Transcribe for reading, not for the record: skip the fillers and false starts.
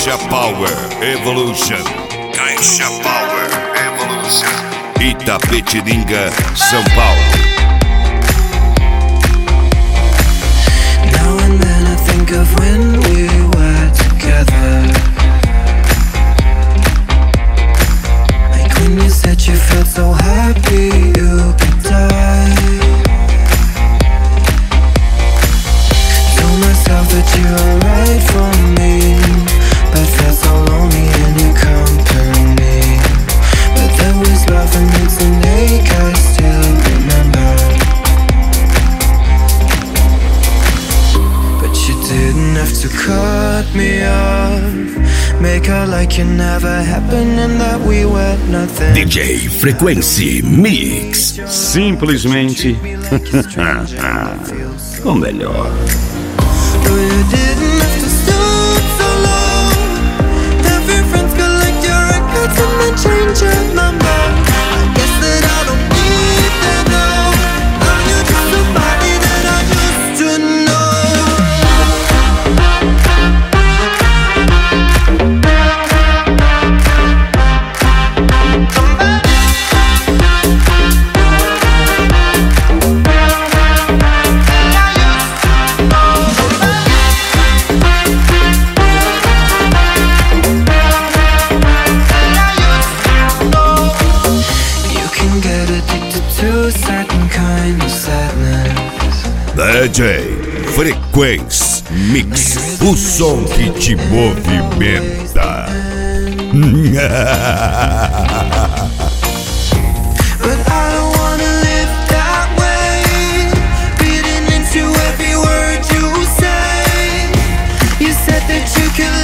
Caixa Power Evolution. Caixa Power Evolution. Itapetininga, São Paulo. Now and then I think of when we were together. Like when you said you felt so happy you could die. Told myself that you were right for me, but felt so lonely in your company. But there was love and it's an ache I still remember. But you didn't have to cut me off, make out like it never happened and that we were nothing. DJ Frequency Mix. Simplesmente o melhor. No, you didn't have to stop so long. Have your friends collect your records and then change your number. I guess that I don't need that now. Now you're just somebody that I used to know. DJ Frequency Mix, o som que te movimenta. But I don't wanna live that way, reading into every word you say. You said that you could